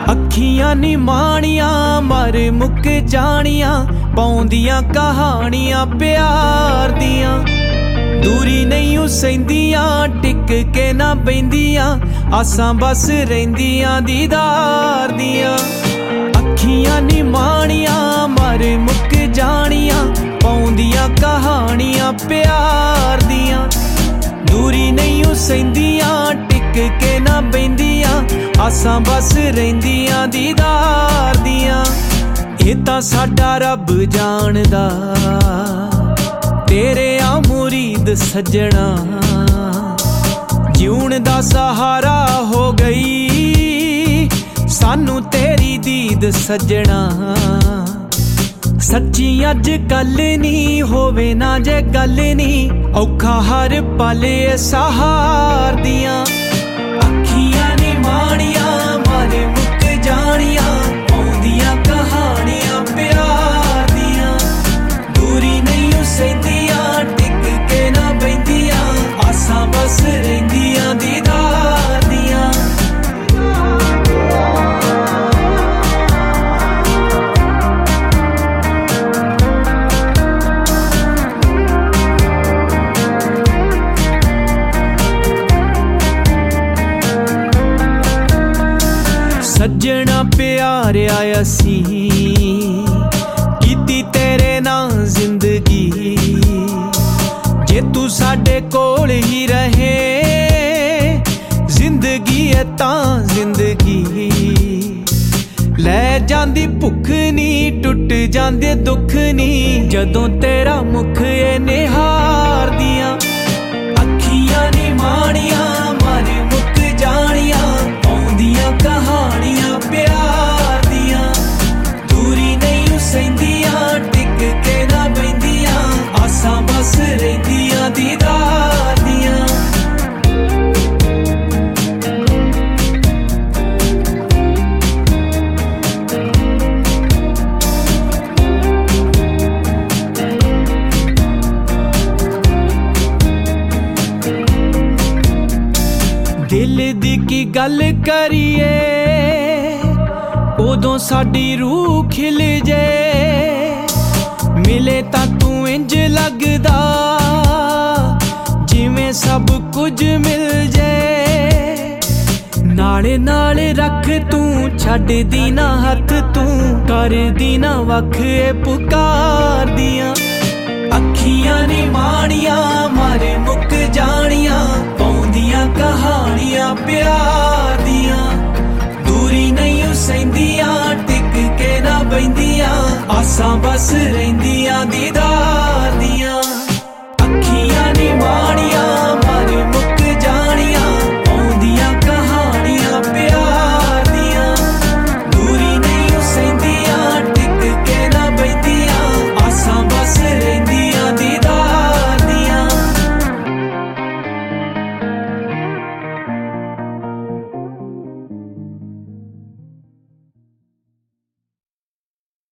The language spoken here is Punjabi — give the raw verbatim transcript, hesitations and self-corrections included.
ਅੱਖੀਆਂ ਨੀ ਮਾਣੀਆਂ ਮਰ ਮੁੱਕ ਜਾਣੀਆਂ, ਪਾਉਂਦੀਆਂ ਕਹਾਣੀਆਂ ਪਿਆਰ ਦੀਆਂ। ਦੂਰੀ ਨਹੀਂ ਉਸੈਂਦੀਆਂ ਟਿਕ ਕੇ ਨਾ ਬੈਂਦੀਆਂ, ਆਸਾਂ ਬਸ ਰਹਿੰਦੀਆਂ ਦੀਦਾਰ ਦੀਆਂ। ਅੱਖੀਆਂ ਨੀ ਮਾਣੀਆਂ ਮਰ ਮੁੱਕ ਜਾਣੀਆਂ, ਪਾਉਂਦੀਆਂ ਕਹਾਣੀਆਂ ਪਿਆਰ ਦੀਆਂ। ਦੂਰੀ ਨਹੀਂ ਉਸੈਂਦੀਆਂ ਟਿਕ ਕੇ ਨਾ ਬੈਂਦੀਆਂ, ਆਸਾਂ ਬਸ ਰਹਿੰਦੀਆਂ ਦੀਦਾਰ ਦੀਆਂ। ਇਹ ਤਾਂ ਸਾਡਾ ਰੱਬ ਜਾਣਦਾ ਤੇਰੇ ਆ ਮੁਰੀਦ ਸੱਜਣਾ, ਜਿਉਣ ਦਾ ਸਹਾਰਾ ਹੋ ਗਈ ਸਾਨੂੰ ਤੇਰੀ ਦੀਦ ਸੱਜਣਾ। ਸੱਚੀ ਅੱਜ ਕੱਲ ਨੀ ਹੋਵੇ ਨਾ ਜੇ ਗੱਲ ਨੀ, ਔਖਾ ਹਰ ਪਲ ਸਹਾਰ ਦੀਆਂ। ਅੱਖੀਆਂ ਨੀ ਮਾਣੀਆਂ ਮਰ ਮੁੱਕ ਜਾਣੀਆਂ, ਪਾਉਂਦੀਆਂ ਕਹਾਣੀਆਂ ਪਿਆਰ ਦੀਆਂ। ਦੂਰੀ ਨਹੀਂ ਉਸੈਂਦੀਆਂ ਟਿਕ ਕੇ ਨਾ ਬੈਂਦੀਆਂ, ਆਸਾਂ ਬਸ ਰਹਿੰਦੀਆਂ ਦੀਦਾਰ ਦੀਆਂ। ਸੱਜਣਾ ਪਿਆਰਿਆ ਅਸੀਂ ਕੀਤੀ ਤੇਰੇ ਨਾਲ ਜ਼ਿੰਦਗੀ, ਜੇ ਤੂੰ ਸਾਡੇ ਕੋਲ ਹੀ ਰਹੇ ਜ਼ਿੰਦਗੀ ਹੈ ਤਾਂ ਜ਼ਿੰਦਗੀ। ਲੈ ਜਾਂਦੀ ਭੁੱਖ ਨੀ ਟੁੱਟ ਜਾਂਦੇ ਦੁੱਖ ਨੀ, ਜਦੋਂ ਤੇਰਾ ਮੁਖ ਏ ਨਿਹਾਰਦੀਆਂ। ਅੱਖੀਆਂ ਨੀ ਮਾਣੀਆਂ ਮਰ ਮੁੱਕ ਜਾਣੀਆਂ, ਪਾਉਂਦੀਆਂ ਕਹਾਣੀਆਂ ਪਿਆਰ ਦੀਆਂ। ਦੂਰੀ ਨਹੀਂ ਉਸੈਂਦੀਆਂ ਟਿਕ ਕੇ ਨਾ ਬੈਂਦੀਆਂ, ਆਸਾਂ ਬਸ ਰਹਿੰਦੀਆਂ ਦੀਦਾਰ ਦੀਆਂ। ਦਿਲ ਦੀ ਕੀ ਗੱਲ ਕਰੀਏ ਉਦੋਂ ਸਾਡੀ ਰੂਹ ਖਿਲ ਜੇ, ਮਿਲੇ ਤਾਂ ਤੂੰ ਇੰਜ ਲੱਗਦਾ ਜਿਵੇਂ ਸਭ ਕੁਝ ਮਿਲ ਜੇ। ਨਾਲੇ ਨਾਲੇ ਰੱਖ ਤੂੰ ਛੱਡਦੀ ਨਾ ਹੱਥ, ਤੂੰ ਕਰਦੀ ਨਾ ਵੱਖ ਏ ਪੁਕਾਰਦੀਆਂ। ਅੱਖੀਆਂ ਨੀ ਮਾਣੀਆਂ ਮਰ ਮੁੱਕ ਜਾਣੀਆਂ, ਪਾਉਂਦੀਆਂ ਕਹਾਣੀਆਂ ਪਿਆਰ ਦੀਆਂ। ਦੂਰੀ ਨਹੀਂ ਉਸੈਂਦੀਆਂ ਟਿਕ ਕੇ ਨਾ ਬੈਂਦੀਆਂ, ਆਸਾਂ ਬਸ ਰਹਿੰਦੀਆਂ ਦੀਦਾਰ।